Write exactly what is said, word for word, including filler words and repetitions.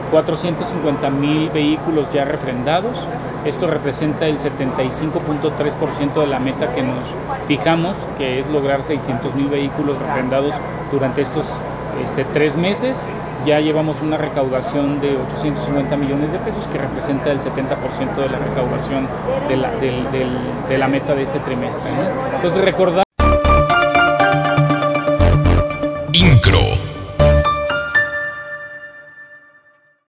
cuatrocientos cincuenta mil vehículos ya refrendados. Esto representa el setenta y cinco punto tres por ciento de la meta que nos fijamos, que es lograr seiscientos mil vehículos refrendados durante estos este, tres meses. Ya llevamos una recaudación de ochocientos cincuenta millones de pesos, que representa el setenta por ciento de la recaudación de la, del, del, de la meta de este trimestre, ¿no? Entonces, recordar